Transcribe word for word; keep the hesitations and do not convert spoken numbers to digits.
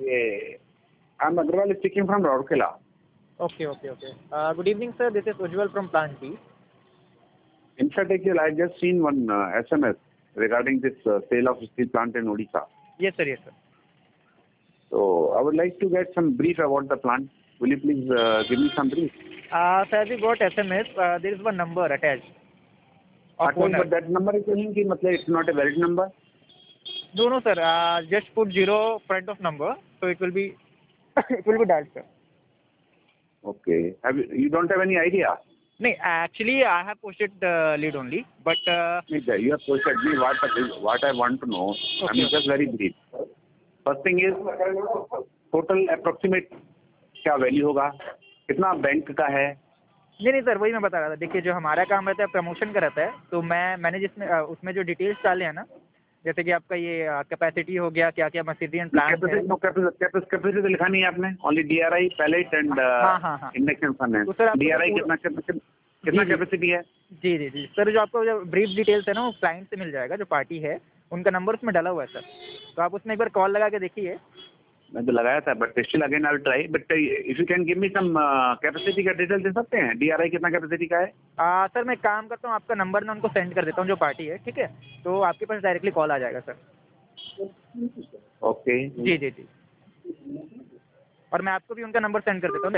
ये I'm Agrawal speaking from Rourkela. Okay, okay, okay. Uh, good evening, sir. This is Ujjwal from Plant B. In fact, actually, I just seen one uh, S M S regarding this uh, sale of steel plant in Odisha. Yes, sir. Yes, sir. So I would like to get some brief about the plant. Will you please uh, give me some brief? Uh, sir, we got S M S. Uh, there is one number attached. Of Attached, owner. but that number is saying कि मतलब it's not a valid number. No, no, sir. Uh, just put zero front of number, so it will be it will be dialed, sir. Okay. Have you, you don't have any idea? No, actually, I have posted the lead only, but uh, You have posted me what what I want to know. I Okay. mean, just very brief. First thing is total approximate क्या value होगा, कितना bank का है? नहीं नहीं sir, वही मैं बता रहा था. देखिए, जो हमारा काम रहता है प्रमोशन का रहता है, तो मैं मैंने जिसमें अ, उसमें जो डिटेल्स डाले हैं ना, जैसे कि आपका ये कैपेसिटी हो गया, क्या क्या मशीनरी एंड प्लांट है. कैपेसिटी तो लिखा नहीं है आपने, ओनली डीआरआई पैलेट एंड हाँ हाँ हाँ. Induction furnace. तो सर आपको डीआरआई पूरा- कितना कैपेसिटी कितना जी, जी. कैपेसिटी है? जी जी जी सर, जो आपको जो ब्रीफ डिटेल्स है ना, वो क्लाइंट से मिल जाएगा, जो पार्टी है उनका नंबर उसमें डाला हुआ है सर. तो आप उसमें एक बार कॉल लगा के देखिए. मैं तो लगाया था, but still again I will try. But if you can give me some capacity का डिटेल दे सकते हैं, डीआरआई कितना कैपेसिटी का है? आ, सर मैं एक काम करता हूँ, आपका नंबर मैं उनको सेंड कर देता हूँ, जो पार्टी है, ठीक है, तो आपके पास डायरेक्टली कॉल आ जाएगा सर. ओके. जी जी जी. और मैं आपको भी उनका नंबर सेंड कर देता हूँ.